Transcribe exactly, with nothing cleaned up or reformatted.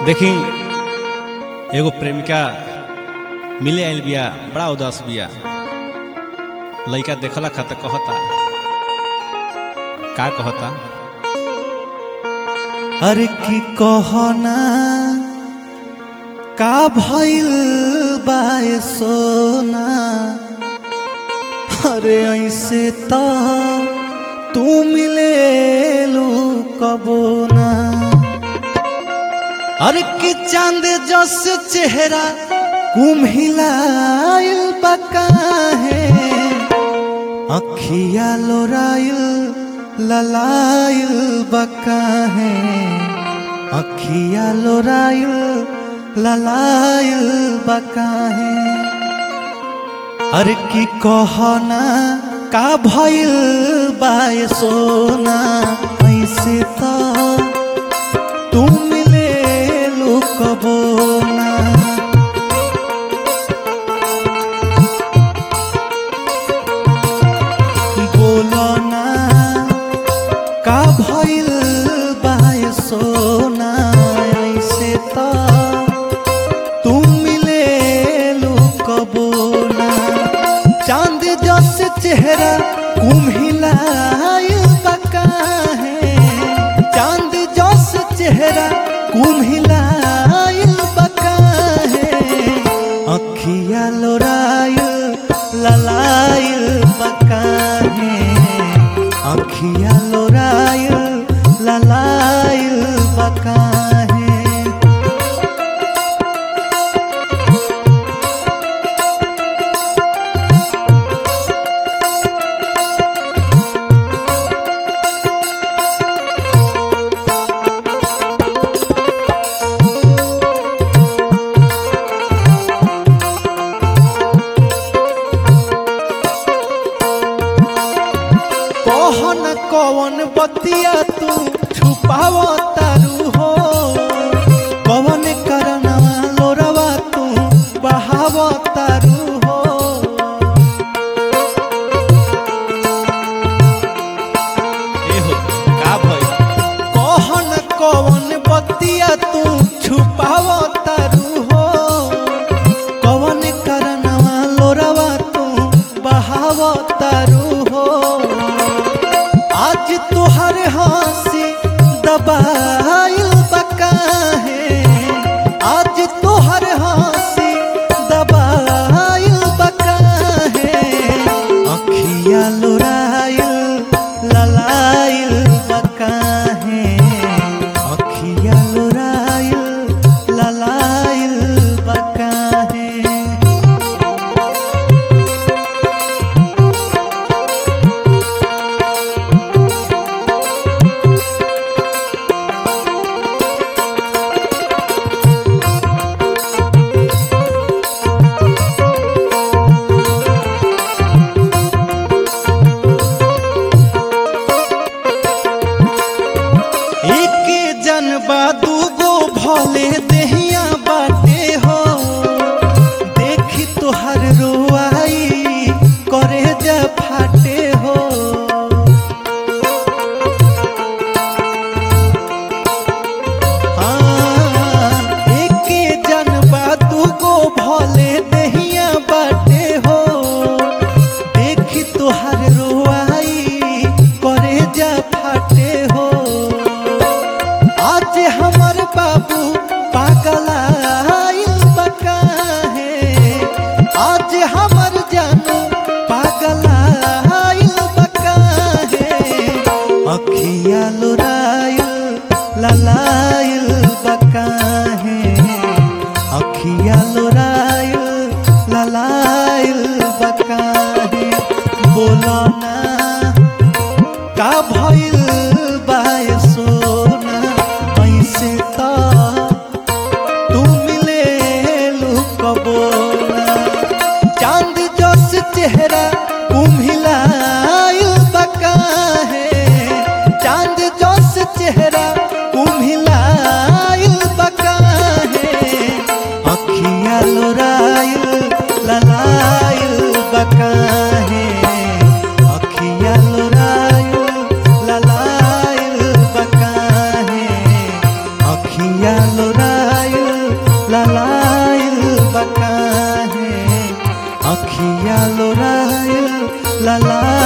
देखी एगो प्रेमिका मिले आइल बिया, बड़ा उदास बिया। लइका देखला खत कहता का कहता, अरे की कहना का भइल बाए सोना, अरे ऐसे तो तू मिलेलू कबो ना। अरे की चांद जस चेहरा कुम्हिलाइल बकाहे, अखिया लोराइल ललाइल बकाहे, अखिया लोराइल ललाइल बकाहे। अरे की कहना का भइल बाए सोना, ऐसे तो तू मिलेलू कबो ना। बोलो ना का भइल बाए सोना, ऐसे तो तू मिलेलू कबो ना। चांद जस चेहरा कुम्हिलाइल बकाहे, चांद जस चेहरा कुम्हिलाइल बकाहे, अखिया लोराइल ललाइल बकाहे, अखिया लोराइल ललाइल बकाहे। कहन कौन बतिया तू छुपाव तारू हो, कौन करनवा लोरवा तू बहाव तारू हो। ए हो का भइल, कहन कौन बतिया तू छुपाव तारू हो, कौन करनवा लोरवा तू बहाव तारू हो। आज तुहर हंसी दबाइल बकाहे, आज तुहर हंसी दबाइल बकाहे, अखिया लोराइल ललाइल बकाहे, अखिया लोराइल ललाइल बकाहे। जनबा दूगो भले देहिया बाटे हो, देखी तोहर रोआई करे जा फाटे हो। हाँ, एके जनबा दूगो भले देहिया बाटे हो, देखी तोहर रोआई करे जा फाटे हो। आज हमर बाबू पागलाइल बकाहे, आज हमर जानू पागलाइल बकाहे, अखिया लोराइल ललाइल बकाहे, अखिया लोराइल ललाइल बकाहे। बोलो ना का भइल बाए सोना, ऐसे तो तू मिलेलू कबो ना। चांद जस चेहरा कुम्हिलाइल बकाहे, चांद जस चेहरा कुम्हिलाइल बकाहे, अखिया लोराइल ललाइल बकाहे, अखिया लोराइल ललाइल बकाहे, अखिया लोराइल ललाइल बकाहे अखिया लोराइल ललाइल